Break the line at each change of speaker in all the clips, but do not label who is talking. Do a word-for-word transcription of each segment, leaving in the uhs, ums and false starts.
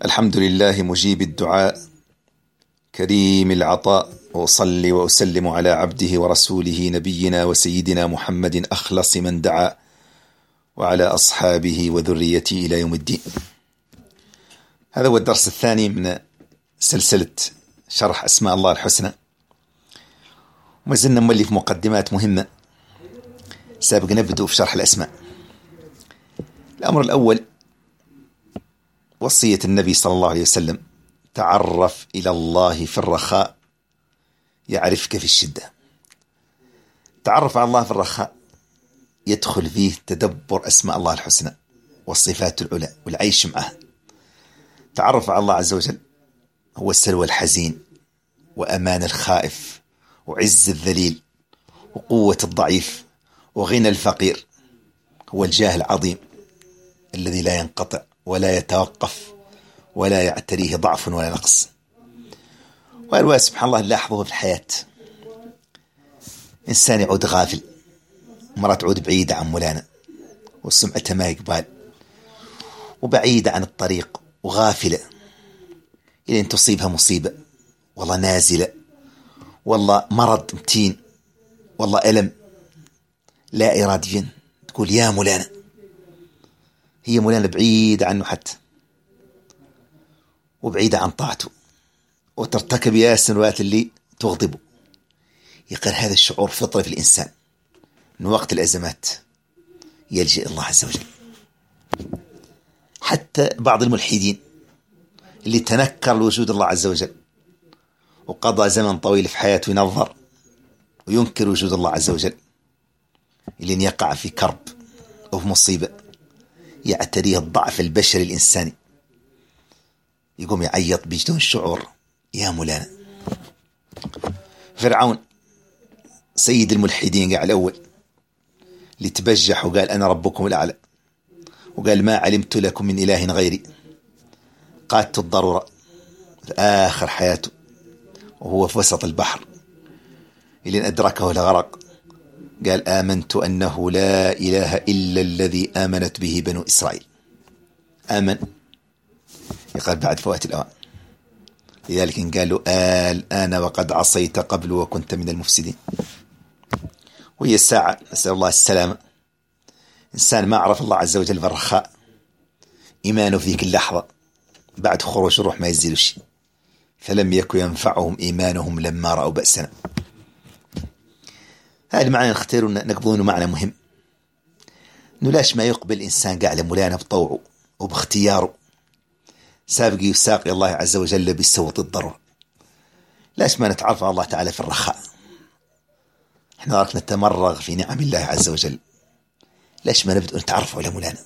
الحمد لله مجيب الدعاء كريم العطاء، وأصلي وأسلم على عبده ورسوله نبينا وسيدنا محمد أخلص من دعا، وعلى أصحابه وذريته إلى يوم الدين. هذا هو الدرس الثاني من سلسلة شرح أسماء الله الحسنى، وما زلنا مولي في مقدمات مهمة. سابق نبدأ في شرح الأسماء. الأمر الأول وصية النبي صلى الله عليه وسلم: تعرف إلى الله في الرخاء يعرفك في الشدة. تعرف على الله في الرخاء يدخل فيه تدبر أسماء الله الحسنى والصفات العلى والعيش معه. تعرف على الله عز وجل هو السلوى الحزين، وأمان الخائف، وعز الذليل، وقوة الضعيف، وغنى الفقير. هو الجاه العظيم الذي لا ينقطع ولا يتوقف ولا يعتريه ضعف ولا نقص. والواحد سبحان الله نلاحظه في الحياة، إنسان يعود غافل، مرة تعود بعيدة عن مولانا وسمعتها ما يقبال، وبعيدة عن الطريق وغافلة، إلى أن تصيبها مصيبة، والله نازلة، والله مرض متين، والله ألم، لا إراديا تقول يا مولانا. هي مولانا بعيدة عنه حتى، وبعيدة عن طاعته، وترتكب يا السنوات اللي تغضبه. يقول هذا الشعور فطري في الإنسان، من وقت الأزمات يلجأ الله عز وجل. حتى بعض الملحدين اللي تنكر لوجود الله عز وجل وقضى زمن طويل في حياته ينظر وينكر وجود الله عز وجل، اللي يقع في كرب أو في مصيبة يعتريه الضعف البشري الإنساني، يقوم يعيط بدون شعور يا مولانا. فرعون سيد الملحدين قاع الأول، اللي تبجح وقال أنا ربكم الأعلى، وقال ما علمت لكم من إله غيري. قادته الضرورة في آخر حياته وهو في وسط البحر، اللي أدركه الغرق، قال آمنت أنه لا إله إلا الذي آمنت به بنو إسرائيل. آمن، يقال بعد فوات الأوان. لذلك قالوا الآن وقد عصيت قبل وكنت من المفسدين. وهي الساعة، نسأل الله السلامة. إنسان ما عرف الله عز وجل في الرخاء، إيمانه في ذيك اللحظة بعد خروج الروح ما يزيل شيء، فلم يكن ينفعهم إيمانهم لما رأوا بأسنا. هذا المعنى نختاره نقبونه معنى مهم، إنه لاش ما يقبل إنسان قاعد مولانا بطوعه وباختياره سابق يساق الله عز وجل بالسوط الضرورة. لاش ما نتعرف على الله تعالى في الرخاء؟ احنا راك نتمرغ في نعم الله عز وجل، لاش ما نبدأ نتعرف على مولانا،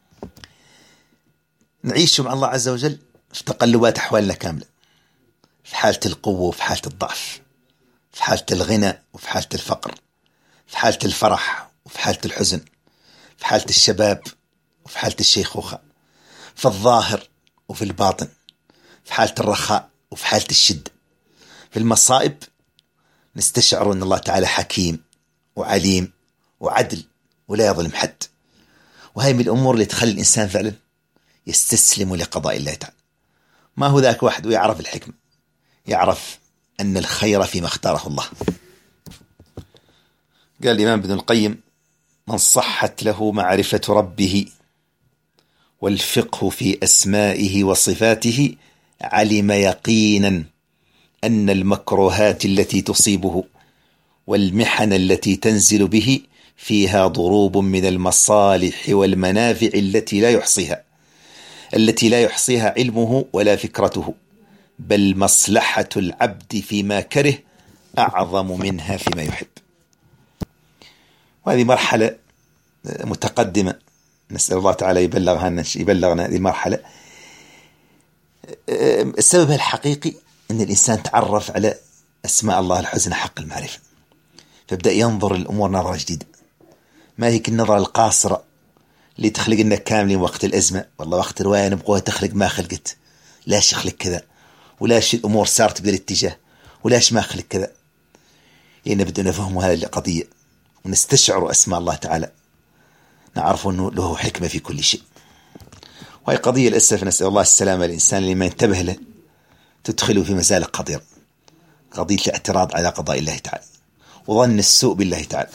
نعيش مع الله عز وجل في تقلبات أحوالنا كاملة، في حالة القوة وفي حالة الضعف، في حالة الغنى وفي حالة الفقر، في حالة الفرح وفي حالة الحزن، في حالة الشباب وفي حالة الشيخوخة، في الظاهر وفي الباطن، في حالة الرخاء وفي حالة الشدة. في المصائب نستشعر أن الله تعالى حكيم وعليم وعدل ولا يظلم حد. وهي من الأمور اللي تخلي الإنسان فعلا يستسلم لقضاء الله تعالى. ما هو ذاك واحد ويعرف الحكمة، يعرف أن الخير فيما اختاره الله. قال الإمام ابن القيم: من صحت له معرفة ربه والفقه في أسمائه وصفاته علم يقينا أن المكروهات التي تصيبه والمحن التي تنزل به فيها ضروب من المصالح والمنافع التي لا يحصيها التي لا يحصيها علمه ولا فكرته، بل مصلحة العبد فيما كره أعظم منها فيما يحب. وهذه مرحلة متقدمة، نسأل الله تعالى يبلغها يبلغنا هذه المرحلة. السبب الحقيقي أن الإنسان تعرف على أسماء الله الحسنى حق المعرفة، فابدأ ينظر الأمور نظرة جديدة، ما هيك النظرة القاصرة اللي تخلق لنا كاملين وقت الأزمة، والله وقت رواية نبغوها تخلق ما خلقت، لاش يخلق كذا، ولاش الأمور صارت بالاتجاه، ولاش ما خلق كذا. يعني بدنا نفهم هذه القضية ونستشعر أسماء الله تعالى، نعرف أنه له حكمة في كل شيء. وهي قضية للأسف نسأل الله السلامة. الإنسان اللي ما ينتبه له تدخله في مزالق خطير، قضية الاعتراض على قضاء الله تعالى وظن السوء بالله تعالى.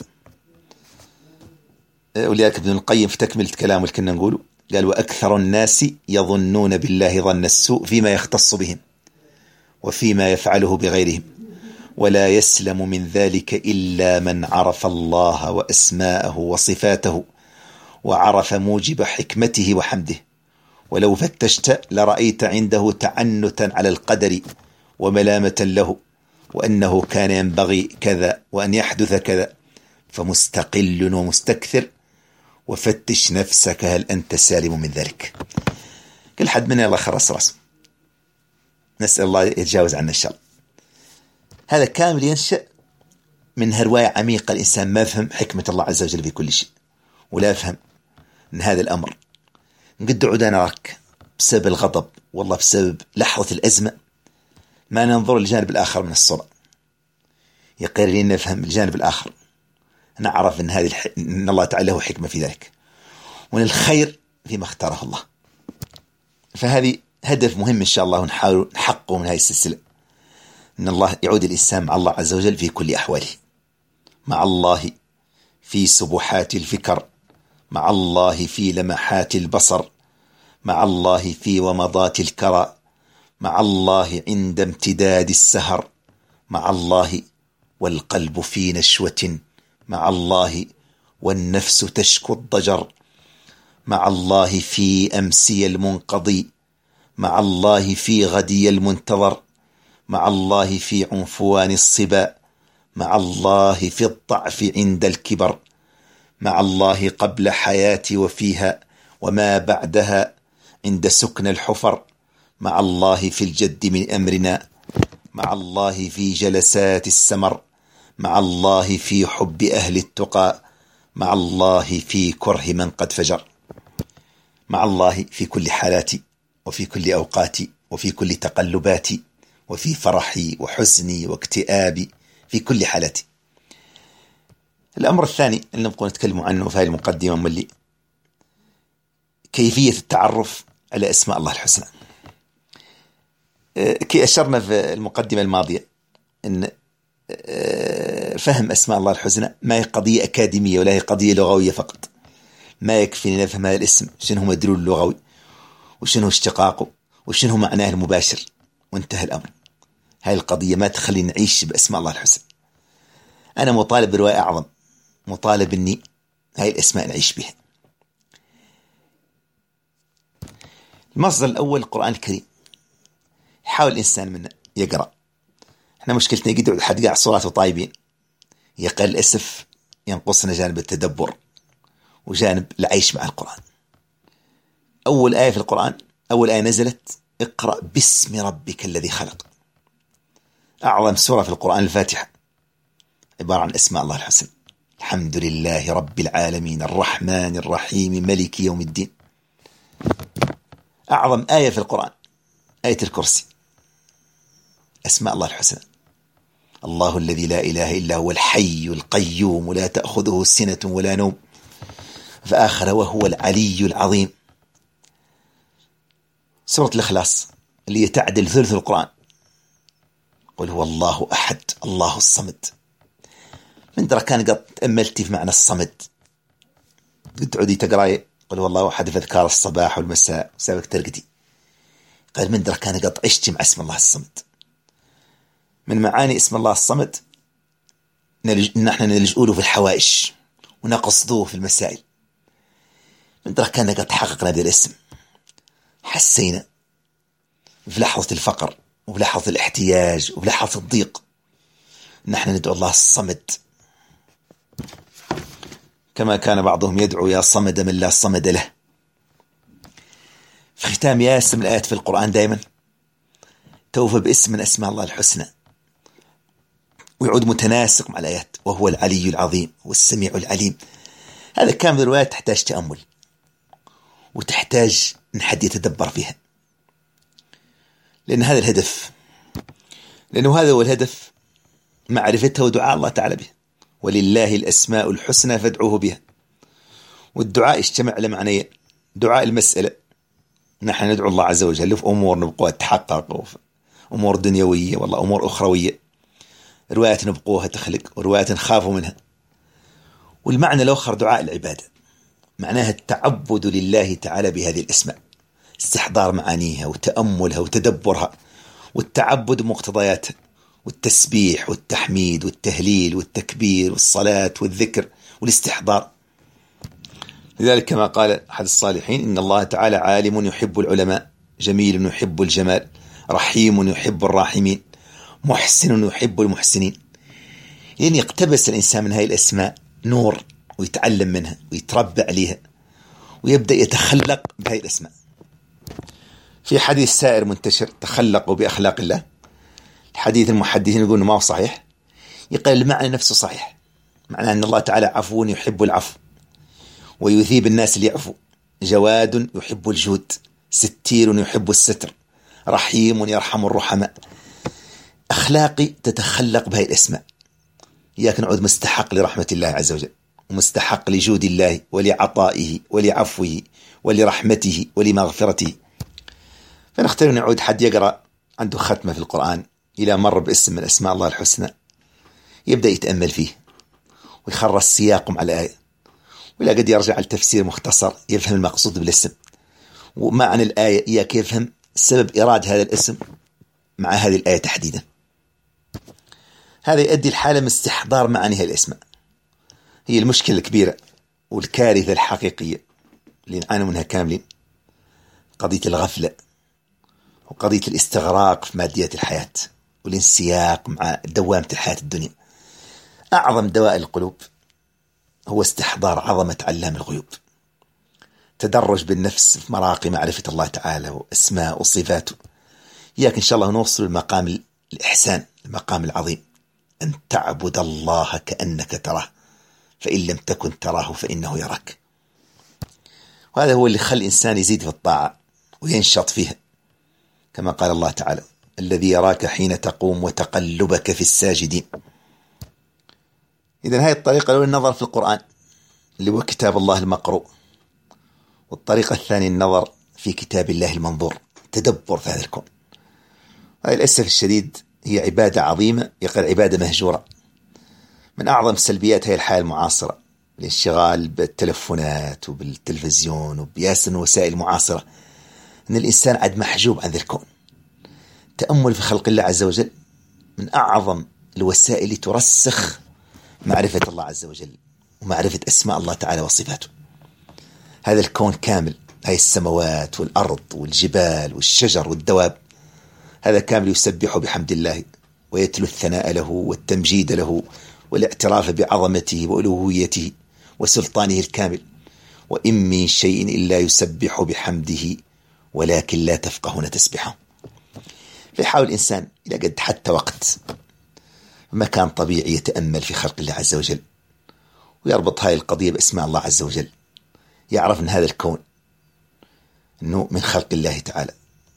ولذلك ابن القيم في تكملة كلامه اللي كنا نقوله قال: وأكثر الناس يظنون بالله ظن السوء فيما يختص بهم وفيما يفعله بغيرهم، ولا يسلم من ذلك إلا من عرف الله وأسماءه وصفاته وعرف موجب حكمته وحمده. ولو فتشت لرأيت عنده تعنتا على القدر وملامة له، وأنه كان ينبغي كذا وأن يحدث كذا، فمستقل ومستكثر، وفتش نفسك هل أنت سالم من ذلك. كل حد منا الله خرص راسه، نسأل الله يتجاوز عنا الشر. هذا كامل ينشأ من هرواية عميقة. الإنسان ما فهم حكمة الله عز وجل في كل شيء، ولا فهم أن هذا الأمر قد عدنا رك بسبب الغضب، والله بسبب لحظة الأزمة ما ننظر للجانب الآخر من الصورة. يقير لنا نفهم الجانب الآخر، نعرف أن, هذه الح... أن الله تعالى له حكمة في ذلك، وأن الخير فيما اختاره الله. فهذه هدف مهم إن شاء الله، ونحاول نحققه من هذه السلسلة، أن الله يعود الإنسان مع الله عز وجل في كل أحواله، مع الله في سبحات الفكر، مع الله في لمحات البصر، مع الله في ومضات الكرى، مع الله عند امتداد السهر، مع الله والقلب في نشوة، مع الله والنفس تشكو الضجر، مع الله في أمسي المنقضي، مع الله في غدي المنتظر، مع الله في عنفوان الصبا، مع الله في الضعف عند الكبر، مع الله قبل حياتي وفيها وما بعدها عند سكن الحفر، مع الله في الجد من أمرنا، مع الله في جلسات السمر، مع الله في حب أهل التقى، مع الله في كره من قد فجر. مع الله في كل حالاتي وفي كل أوقاتي وفي كل تقلباتي وفي فرحي وحزني واكتئابي، في كل حالاتي. الأمر الثاني اللي نبقى نتكلم عنه في هذه المقدمة ملي كيفية التعرف على أسماء الله الحسنى. كي أشرنا في المقدمة الماضية أن فهم أسماء الله الحسنى ما هي قضية أكاديمية ولا هي قضية لغوية فقط. ما يكفي نفهم هذا الاسم شنو هو مدلول اللغوي وشنو اشتقاقه وشنو معناه المباشر وانتهى الأمر. هاي القضية ما تخلي نعيش بأسماء الله الحسنى. أنا مطالب برواية أعظم، مطالب أني هاي الأسماء نعيش بها. المصدر الأول القرآن الكريم. يحاول الإنسان منا يقرأ. احنا مشكلتنا يقدر حد قاع صلاة طايبين، يقل الأسف ينقصنا جانب التدبر وجانب العيش مع القرآن. أول آية في القرآن، أول آية نزلت اقرأ باسم ربك الذي خلق. أعظم سورة في القرآن الفاتحة، عبارة عن أسماء الله الحسنى. الحمد لله رب العالمين الرحمن الرحيم ملك يوم الدين. أعظم آية في القرآن آية الكرسي، أسماء الله الحسنى. الله الذي لا إله إلا هو الحي القيوم لا تأخذه سنة ولا نوم. فآخر وهو العلي العظيم. سورة الإخلاص اللي تعدل ثلث القرآن، قل هو الله أحد الله الصمد. من درا كان قد تأملتي في معنى الصمد، قد تعودي تقرأي قل هو الله أحد في أذكار الصباح والمساء وسابك ترقدي. قال من درا كان قد عشتي مع اسم الله الصمد. من معاني اسم الله الصمد نلج... نحن نلجأ له في الحوائج ونقصدوه في المسائل. من درا كان قد حققنا هذا الاسم، حسينا في لحظة الفقر وفي لحظة الاحتياج وفي لحظة الضيق نحن ندعو الله الصمد، كما كان بعضهم يدعو يا صمد من لا صمد له. في ختام ياسم الآيات في القرآن دائما توفى باسم من أسماء الله الحسنى ويعود متناسق مع الآيات، وهو العلي العظيم والسميع العليم. هذا كامل الروايات تحتاج تأمل وتحتاج أن حد يتدبر فيها، لأن هذا الهدف، لأنه هذا هو الهدف، معرفتها ودعاء الله تعالى به. ولله الأسماء الحسنى فادعوه بها. والدعاء يجتمع على معنيين: دعاء المسألة نحن ندعو الله عز وجل في أمور نبقوها تحقق، أمور دنيوية والله أمور أخروية، رواية نبقوها تخلق ورواية نخافوا منها. والمعنى الآخر دعاء العبادة، معناها التعبد لله تعالى بهذه الأسماء، استحضار معانيها وتأملها وتدبرها، والتعبد بمقتضياتها، والتسبيح والتحميد والتهليل والتكبير والصلاة والذكر والاستحضار. لذلك كما قال أحد الصالحين: إن الله تعالى عالم يحب العلماء، جميل يحب الجمال، رحيم يحب الراحمين، محسن يحب المحسنين. لأن يقتبس الإنسان من هذه الأسماء نور، ويتعلم منها ويتربى عليها ويبدأ يتخلق بهذه الأسماء. في حديث سائر منتشر: تخلقوا بأخلاق الله. الحديث المحدثين يقولون ما هو صحيح، يقال المعنى نفسه صحيح، معناه أن الله تعالى عفو يحب العفو، ويثيب الناس ليعفو، جواد يحب الجود، ستير يحب الستر، رحيم يرحم الرحماء. أخلاقي تتخلق بهذه الأسماء. إياك نعود مستحق لرحمة الله عز وجل، ومستحق لجود الله ولعطائه ولعفوه ولرحمته ولمغفرته. فنختار نعود حد يقرأ عنده ختمة في القرآن إلى مر باسم من أسماء الله الحسنى، يبدأ يتأمل فيه ويخرج سياق مع الآية، ولا قد يرجع لتفسير مختصر يفهم المقصود بالاسم ومعنى الآية، إياك يفهم سبب إراد هذا الاسم مع هذه الآية تحديدا. هذا يؤدي الحالة من استحضار معاني هذه الأسماء. هي المشكلة الكبيرة والكارثة الحقيقية اللي نعاني منها كاملين، قضية الغفلة وقضية الاستغراق في ماديات الحياة والانسياق مع دوامة الحياة الدنيا. أعظم دواء القلوب هو استحضار عظمة علام الغيوب، تدرج بالنفس في مراقي معرفة الله تعالى وأسماء وصفاته. إياك إن شاء الله نوصل لمقام الإحسان، المقام العظيم، أن تعبد الله كأنك تراه، فإن لم تكن تراه فإنه يراك. وهذا هو اللي خلى الإنسان يزيد في الطاعة وينشط فيها، كما قال الله تعالى: الذي يراك حين تقوم وتقلبك في الساجدين. إذن هذه الطريقة الأولى النظر في القرآن اللي هو كتاب الله المقروء، والطريقة الثانية النظر في كتاب الله المنظور، تدبر في هذا الكون. هذا للأسف الشديد هي عبادة عظيمة، يقال عبادة مهجورة. من أعظم سلبيات هي الحياة المعاصرة، الانشغال بالتلفونات وبالتلفزيون وبياسر وسائل معاصرة، أن الإنسان عاد محجوب عن ذا الكون. تأمل في خلق الله عز وجل من أعظم الوسائل اللي ترسخ معرفة الله عز وجل ومعرفة أسماء الله تعالى وصفاته. هذا الكون كامل، هاي السماوات والأرض والجبال والشجر والدواب، هذا كامل يسبح بحمد الله ويتلو الثناء له والتمجيد له والاعتراف بعظمته وألوهيته وسلطانه الكامل. وإن من شيء إلا يسبح بحمده ولكن لا تفقهون تسبحه. فيحاول الإنسان إلى قد حتى وقت مكان طبيعي يتأمل في خلق الله عز وجل، ويربط هاي القضية باسماء الله عز وجل، يعرف أن هذا الكون أنه من خلق الله تعالى.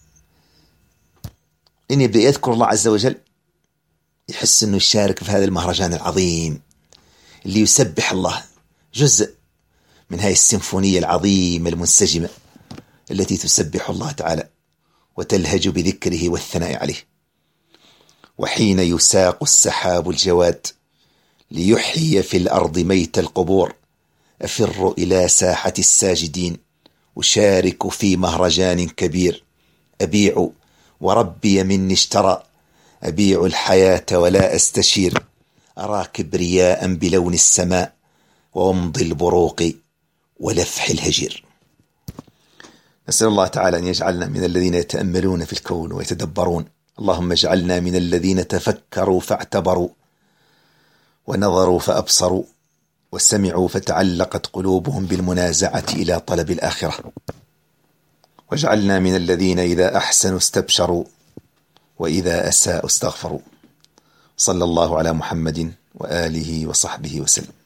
إن يبدأ يذكر الله عز وجل يحس أنه يشارك في هذا المهرجان العظيم اللي يسبح الله، جزء من هاي السيمفونية العظيمة المنسجمة التي تسبح الله تعالى وتلهج بذكره والثناء عليه. وحين يساق السحاب الجواد ليحيي في الأرض ميت القبور، أفر إلى ساحة الساجدين أشارك في مهرجان كبير، أبيع وربي مني اشترى، أبيع الحياة ولا أستشير، أرى كبرياء بلون السماء وومض البروق ولفح الهجير. نسأل الله تعالى أن يجعلنا من الذين يتأملون في الكون ويتدبرون. اللهم اجعلنا من الذين تفكروا فاعتبروا، ونظروا فأبصروا، وسمعوا فتعلقت قلوبهم بالمنازعة إلى طلب الآخرة. واجعلنا من الذين إذا أحسنوا استبشروا وإذا أساءوا استغفروا. صلى الله على محمد وآله وصحبه وسلم.